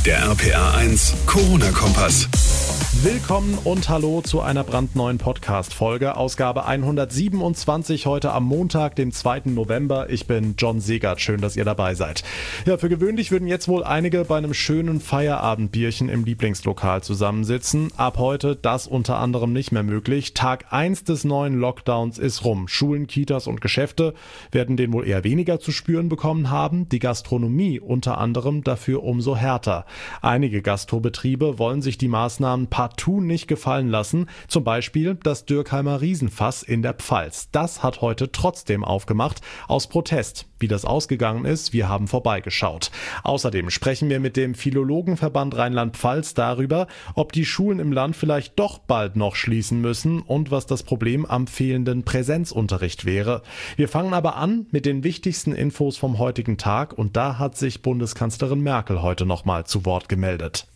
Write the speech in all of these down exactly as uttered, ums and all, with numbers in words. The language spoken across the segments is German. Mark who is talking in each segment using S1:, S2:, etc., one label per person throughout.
S1: Der R P R eins Corona-Kompass.
S2: Willkommen und hallo zu einer brandneuen Podcast-Folge, Ausgabe hundertsiebenundzwanzig, heute am Montag, dem zweiten November. Ich bin John Segert, schön, dass ihr dabei seid. Ja, für gewöhnlich würden jetzt wohl einige bei einem schönen Feierabendbierchen im Lieblingslokal zusammensitzen. Ab heute das unter anderem nicht mehr möglich. Tag eins des neuen Lockdowns ist rum. Schulen, Kitas und Geschäfte werden den wohl eher weniger zu spüren bekommen haben. Die Gastronomie unter anderem dafür umso härter. Einige Gastrobetriebe wollen sich die Maßnahmen partout nicht gefallen lassen, zum Beispiel das Dürkheimer Riesenfass in der Pfalz. Das hat heute trotzdem aufgemacht, aus Protest. Wie das ausgegangen ist, wir haben vorbeigeschaut. Außerdem sprechen wir mit dem Philologenverband Rheinland-Pfalz darüber, ob die Schulen im Land vielleicht doch bald noch schließen müssen und was das Problem am fehlenden Präsenzunterricht wäre. Wir fangen aber an mit den wichtigsten Infos vom heutigen Tag und da hat sich Bundeskanzlerin Merkel heute nochmal zu Wort gemeldet.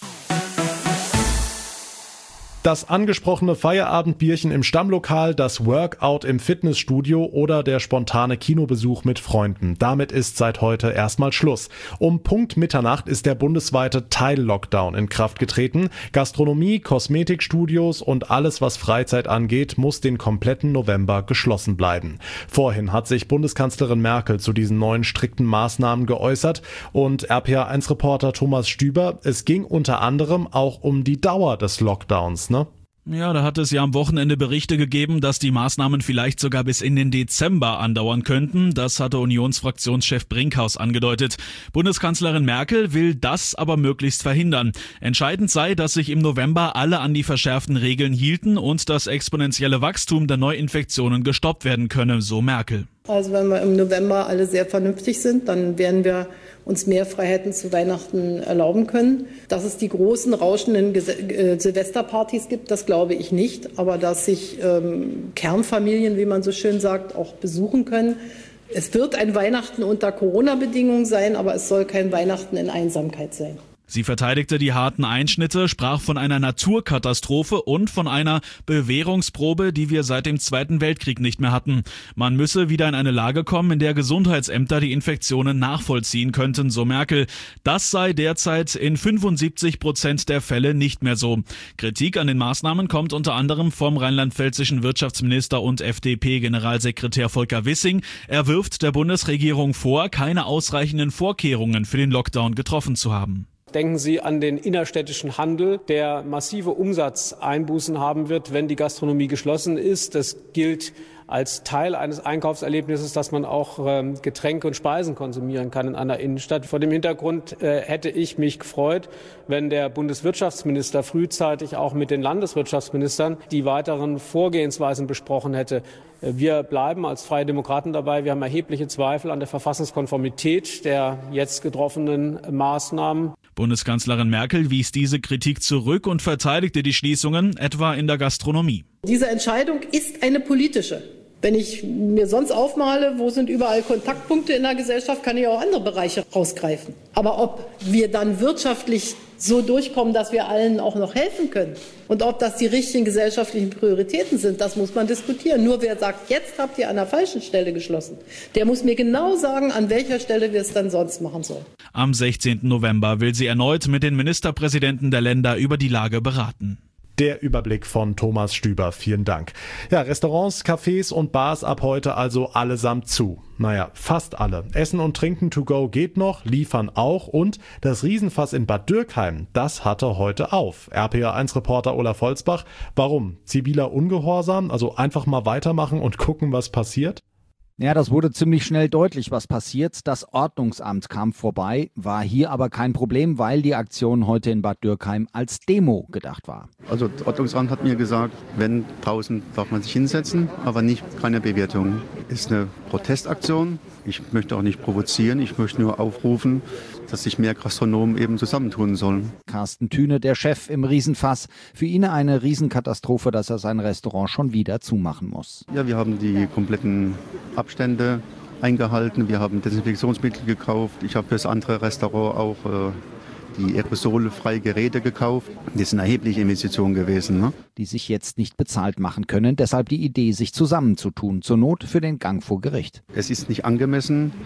S2: Das angesprochene Feierabendbierchen im Stammlokal, das Workout im Fitnessstudio oder der spontane Kinobesuch mit Freunden. Damit ist seit heute erstmal Schluss. Um Punkt Mitternacht ist der bundesweite Teil-Lockdown in Kraft getreten. Gastronomie, Kosmetikstudios und alles, was Freizeit angeht, muss den kompletten November geschlossen bleiben. Vorhin hat sich Bundeskanzlerin Merkel zu diesen neuen strikten Maßnahmen geäußert und R P R eins Reporter Thomas Stüber, es ging unter anderem auch um die Dauer des Lockdowns.
S3: Ja, da hat es ja am Wochenende Berichte gegeben, dass die Maßnahmen vielleicht sogar bis in den Dezember andauern könnten. Das hatte Unionsfraktionschef Brinkhaus angedeutet. Bundeskanzlerin Merkel will das aber möglichst verhindern. Entscheidend sei, dass sich im November alle an die verschärften Regeln hielten und das exponentielle Wachstum der Neuinfektionen gestoppt werden könne, so Merkel.
S4: Also wenn wir im November alle sehr vernünftig sind, dann werden wir uns mehr Freiheiten zu Weihnachten erlauben können. Dass es die großen, rauschenden äh, Silvesterpartys gibt, das glaube ich nicht. Aber dass sich ähm, Kernfamilien, wie man so schön sagt, auch besuchen können. Es wird ein Weihnachten unter Corona-Bedingungen sein, aber es soll kein Weihnachten in Einsamkeit sein.
S3: Sie verteidigte die harten Einschnitte, sprach von einer Naturkatastrophe und von einer Bewährungsprobe, die wir seit dem Zweiten Weltkrieg nicht mehr hatten. Man müsse wieder in eine Lage kommen, in der Gesundheitsämter die Infektionen nachvollziehen könnten, so Merkel. Das sei derzeit in fünfundsiebzig Prozent der Fälle nicht mehr so. Kritik an den Maßnahmen kommt unter anderem vom rheinland-pfälzischen Wirtschaftsminister und F D P-Generalsekretär Volker Wissing. Er wirft der Bundesregierung vor, keine ausreichenden Vorkehrungen für den Lockdown getroffen zu haben.
S5: Denken Sie an den innerstädtischen Handel, der massive Umsatzeinbußen haben wird, wenn die Gastronomie geschlossen ist. Das gilt als Teil eines Einkaufserlebnisses, dass man auch ähm, Getränke und Speisen konsumieren kann in einer Innenstadt. Vor dem Hintergrund äh, hätte ich mich gefreut, wenn der Bundeswirtschaftsminister frühzeitig auch mit den Landeswirtschaftsministern die weiteren Vorgehensweisen besprochen hätte. Wir bleiben als Freie Demokraten dabei. Wir haben erhebliche Zweifel an der Verfassungskonformität der jetzt getroffenen Maßnahmen.
S3: Bundeskanzlerin Merkel wies diese Kritik zurück und verteidigte die Schließungen, etwa in der Gastronomie.
S4: Diese Entscheidung ist eine politische. Wenn ich mir sonst aufmale, wo sind überall Kontaktpunkte in der Gesellschaft, kann ich auch andere Bereiche rausgreifen. Aber ob wir dann wirtschaftlich so durchkommen, dass wir allen auch noch helfen können und ob das die richtigen gesellschaftlichen Prioritäten sind, das muss man diskutieren. Nur wer sagt, jetzt habt ihr an der falschen Stelle geschlossen, der muss mir genau sagen, an welcher Stelle wir es dann sonst machen sollen.
S3: Am sechzehnten November will sie erneut mit den Ministerpräsidenten der Länder über die Lage beraten.
S2: Der Überblick von Thomas Stüber, vielen Dank. Ja, Restaurants, Cafés und Bars ab heute also allesamt zu. Naja, fast alle. Essen und Trinken to go geht noch, liefern auch und das Riesenfass in Bad Dürkheim, das hatte heute auf. R P R eins Reporter Olaf Holzbach, warum? Ziviler Ungehorsam? Also einfach mal weitermachen und gucken, was passiert?
S6: Ja, das wurde ziemlich schnell deutlich, was passiert. Das Ordnungsamt kam vorbei, war hier aber kein Problem, weil die Aktion heute in Bad Dürkheim als Demo gedacht war.
S7: Also das Ordnungsamt hat mir gesagt, wenn draußen darf man sich hinsetzen, aber nicht keine Bewertung. Ist eine Protestaktion. Ich möchte auch nicht provozieren, ich möchte nur aufrufen, dass sich mehr Gastronomen eben zusammentun sollen.
S6: Carsten Thüne, der Chef im Riesenfass. Für ihn eine Riesenkatastrophe, dass er sein Restaurant schon wieder zumachen muss.
S7: Ja, wir haben die kompletten Abstände eingehalten, wir haben Desinfektionsmittel gekauft. Ich habe für das andere Restaurant auch äh, die aerosolfreie Geräte gekauft. Das sind erhebliche Investitionen gewesen, ne?
S6: Die sich jetzt nicht bezahlt machen können. Deshalb die Idee, sich zusammenzutun, zur Not für den Gang vor Gericht.
S7: Es ist nicht angemessen,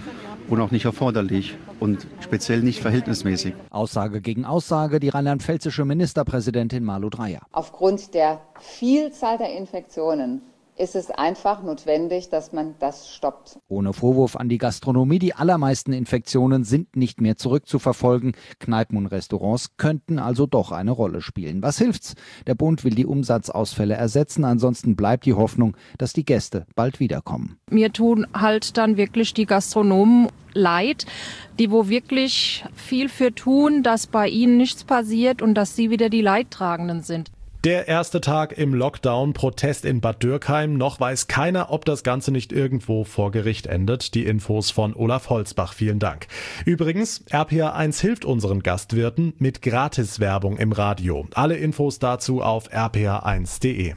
S7: und auch nicht erforderlich und speziell nicht verhältnismäßig.
S6: Aussage gegen Aussage, die rheinland-pfälzische Ministerpräsidentin Malu Dreyer.
S8: Aufgrund der Vielzahl der Infektionen ist es einfach notwendig, dass man das stoppt.
S6: Ohne Vorwurf an die Gastronomie, die allermeisten Infektionen sind nicht mehr zurückzuverfolgen. Kneipen und Restaurants könnten also doch eine Rolle spielen. Was hilft's? Der Bund will die Umsatzausfälle ersetzen, ansonsten bleibt die Hoffnung, dass die Gäste bald wiederkommen.
S9: Mir tun halt dann wirklich die Gastronomen leid, die wo wirklich viel für tun, dass bei ihnen nichts passiert und dass sie wieder die Leidtragenden sind.
S2: Der erste Tag im Lockdown, Protest in Bad Dürkheim. Noch weiß keiner, ob das Ganze nicht irgendwo vor Gericht endet. Die Infos von Olaf Holzbach. Vielen Dank. Übrigens, R P R eins hilft unseren Gastwirten mit Gratiswerbung im Radio. Alle Infos dazu auf r p r eins punkt d e.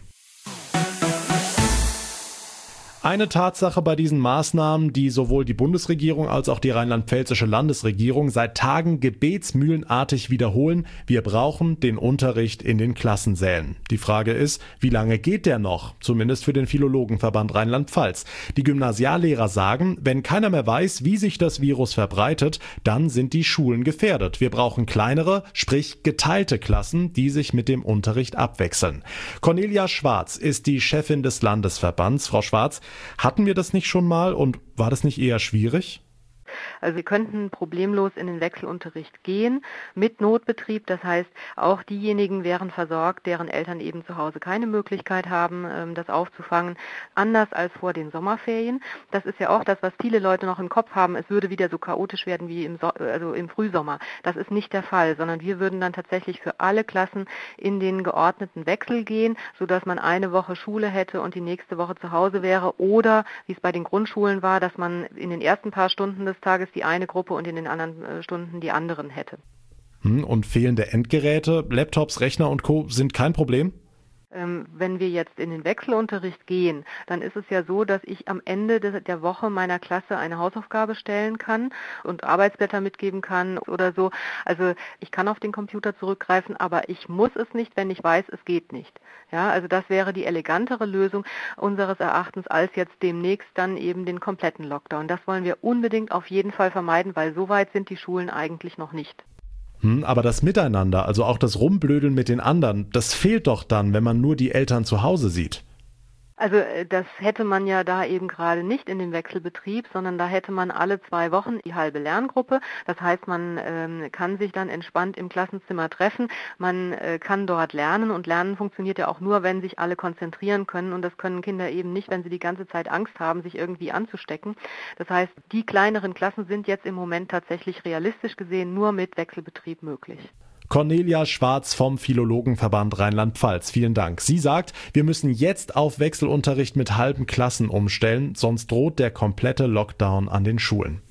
S2: Eine Tatsache bei diesen Maßnahmen, die sowohl die Bundesregierung als auch die rheinland-pfälzische Landesregierung seit Tagen gebetsmühlenartig wiederholen: Wir brauchen den Unterricht in den Klassensälen. Die Frage ist, wie lange geht der noch? Zumindest für den Philologenverband Rheinland-Pfalz. Die Gymnasiallehrer sagen, wenn keiner mehr weiß, wie sich das Virus verbreitet, dann sind die Schulen gefährdet. Wir brauchen kleinere, sprich geteilte Klassen, die sich mit dem Unterricht abwechseln. Cornelia Schwarz ist die Chefin des Landesverbands. Frau Schwarz, hatten wir das nicht schon mal und war das nicht eher schwierig?
S10: Also wir könnten problemlos in den Wechselunterricht gehen mit Notbetrieb. Das heißt, auch diejenigen wären versorgt, deren Eltern eben zu Hause keine Möglichkeit haben, das aufzufangen. Anders als vor den Sommerferien. Das ist ja auch das, was viele Leute noch im Kopf haben. Es würde wieder so chaotisch werden wie im, so- also im Frühsommer. Das ist nicht der Fall, sondern wir würden dann tatsächlich für alle Klassen in den geordneten Wechsel gehen, sodass man eine Woche Schule hätte und die nächste Woche zu Hause wäre. Oder, wie es bei den Grundschulen war, dass man in den ersten paar Stunden des Tages die eine Gruppe und in den anderen äh, Stunden die anderen hätte.
S2: Hm, und fehlende Endgeräte, Laptops, Rechner und Co. sind kein Problem?
S10: Ähm, wenn wir jetzt in den Wechselunterricht gehen, dann ist es ja so, dass ich am Ende de- der Woche meiner Klasse eine Hausaufgabe stellen kann und Arbeitsblätter mitgeben kann oder so. Also ich kann auf den Computer zurückgreifen, aber ich muss es nicht, wenn ich weiß, es geht nicht. Ja, also das wäre die elegantere Lösung unseres Erachtens als jetzt demnächst dann eben den kompletten Lockdown. Das wollen wir unbedingt auf jeden Fall vermeiden, weil so weit sind die Schulen eigentlich noch nicht.
S2: Hm, aber das Miteinander, also auch das Rumblödeln mit den anderen, das fehlt doch dann, wenn man nur die Eltern zu Hause sieht.
S10: Also das hätte man ja da eben gerade nicht in dem Wechselbetrieb, sondern da hätte man alle zwei Wochen die halbe Lerngruppe. Das heißt, man ähm, kann sich dann entspannt im Klassenzimmer treffen, man äh, kann dort lernen und Lernen funktioniert ja auch nur, wenn sich alle konzentrieren können und das können Kinder eben nicht, wenn sie die ganze Zeit Angst haben, sich irgendwie anzustecken. Das heißt, die kleineren Klassen sind jetzt im Moment tatsächlich realistisch gesehen nur mit Wechselbetrieb möglich.
S2: Cornelia Schwarz vom Philologenverband Rheinland-Pfalz. Vielen Dank. Sie sagt, wir müssen jetzt auf Wechselunterricht mit halben Klassen umstellen, sonst droht der komplette Lockdown an den Schulen.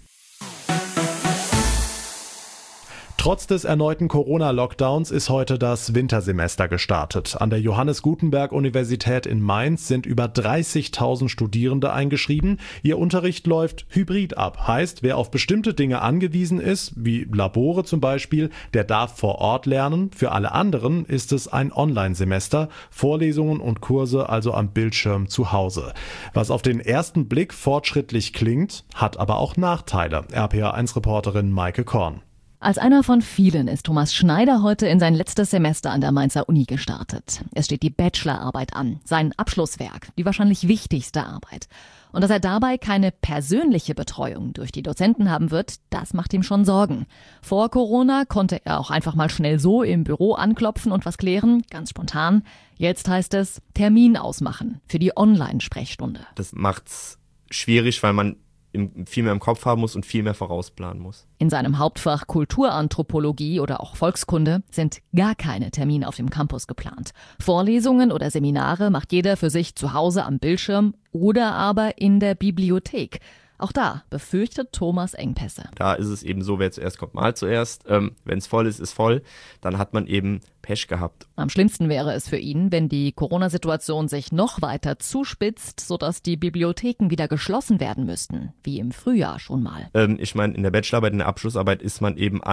S2: Trotz des erneuten Corona-Lockdowns ist heute das Wintersemester gestartet. An der Johannes-Gutenberg-Universität in Mainz sind über dreißigtausend Studierende eingeschrieben. Ihr Unterricht läuft hybrid ab. Heißt, wer auf bestimmte Dinge angewiesen ist, wie Labore zum Beispiel, der darf vor Ort lernen. Für alle anderen ist es ein Online-Semester. Vorlesungen und Kurse also am Bildschirm zu Hause. Was auf den ersten Blick fortschrittlich klingt, hat aber auch Nachteile. R P R eins Reporterin Maike Korn.
S11: Als einer von vielen ist Thomas Schneider heute in sein letztes Semester an der Mainzer Uni gestartet. Es steht die Bachelorarbeit an, sein Abschlusswerk, die wahrscheinlich wichtigste Arbeit. Und dass er dabei keine persönliche Betreuung durch die Dozenten haben wird, das macht ihm schon Sorgen. Vor Corona konnte er auch einfach mal schnell so im Büro anklopfen und was klären, ganz spontan. Jetzt heißt es Termin ausmachen für die Online-Sprechstunde.
S12: Das macht's schwierig, weil man viel mehr im Kopf haben muss und viel mehr vorausplanen muss.
S11: In seinem Hauptfach Kulturanthropologie oder auch Volkskunde sind gar keine Termine auf dem Campus geplant. Vorlesungen oder Seminare macht jeder für sich zu Hause am Bildschirm oder aber in der Bibliothek. Auch da befürchtet Thomas Engpässe.
S12: Da ist es eben so, wer zuerst kommt, mal zuerst. Ähm, wenn es voll ist, ist voll. Dann hat man eben Pech gehabt.
S11: Am schlimmsten wäre es für ihn, wenn die Corona-Situation sich noch weiter zuspitzt, sodass die Bibliotheken wieder geschlossen werden müssten, wie im Frühjahr schon mal.
S12: Ähm, ich meine, in der Bachelorarbeit, in der Abschlussarbeit ist man eben an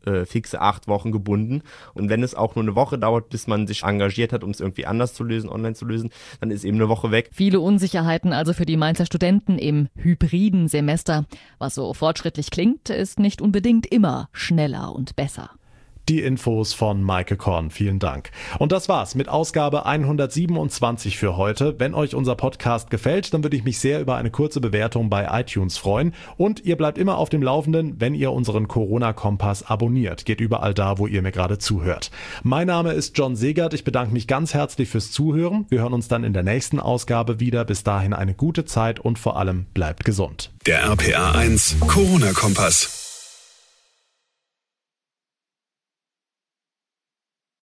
S12: äh, fixe acht Wochen gebunden. Und wenn es auch nur eine Woche dauert, bis man sich engagiert hat, um es irgendwie anders zu lösen, online zu lösen, dann ist eben eine Woche weg.
S11: Viele Unsicherheiten also für die Mainzer Studenten im hybriden Semester. Was so fortschrittlich klingt, ist nicht unbedingt immer schneller und besser.
S2: Die Infos von Maike Korn, vielen Dank. Und das war's mit Ausgabe hundertsiebenundzwanzig für heute. Wenn euch unser Podcast gefällt, dann würde ich mich sehr über eine kurze Bewertung bei iTunes freuen. Und ihr bleibt immer auf dem Laufenden, wenn ihr unseren Corona-Kompass abonniert. Geht überall da, wo ihr mir gerade zuhört. Mein Name ist John Segert. Ich bedanke mich ganz herzlich fürs Zuhören. Wir hören uns dann in der nächsten Ausgabe wieder. Bis dahin eine gute Zeit und vor allem bleibt gesund.
S1: Der R P R eins Corona-Kompass.